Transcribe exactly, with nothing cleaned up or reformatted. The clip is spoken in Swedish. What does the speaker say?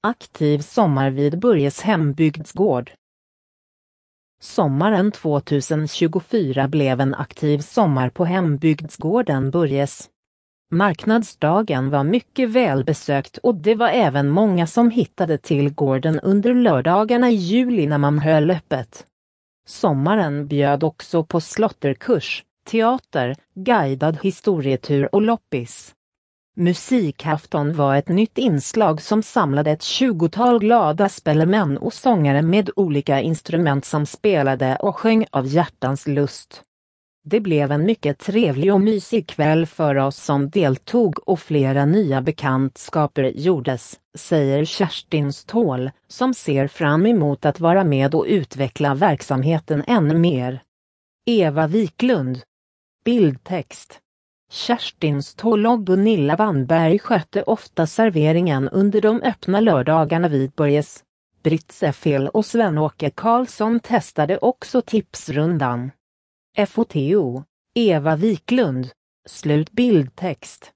Aktiv sommar vid Börjes hembygdsgård. Sommaren tjugohundratjugofyra blev en aktiv sommar på hembygdsgården Börjes. Marknadsdagen var mycket välbesökt och det var även många som hittade till gården under lördagarna i juli när man höll öppet. Sommaren bjöd också på slotterkurs, teater, guidad historietur och loppis. Musikafton var ett nytt inslag som samlade ett tjugotal glada spelmän och sångare med olika instrument som spelade och sjöng av hjärtans lust. Det blev en mycket trevlig och mysig kväll för oss som deltog och flera nya bekantskaper gjordes, säger Kerstin Ståhl, som ser fram emot att vara med och utveckla verksamheten ännu mer. Eva Wiklund. Bildtext. Kerstin Ståhl och Gunilla Wannberg skötte ofta serveringen under de öppna lördagarna vid Börjes. Britt Seffel och Sven-Åke Karlsson testade också tipsrundan. Foto, Eva Wiklund. Slut bildtext.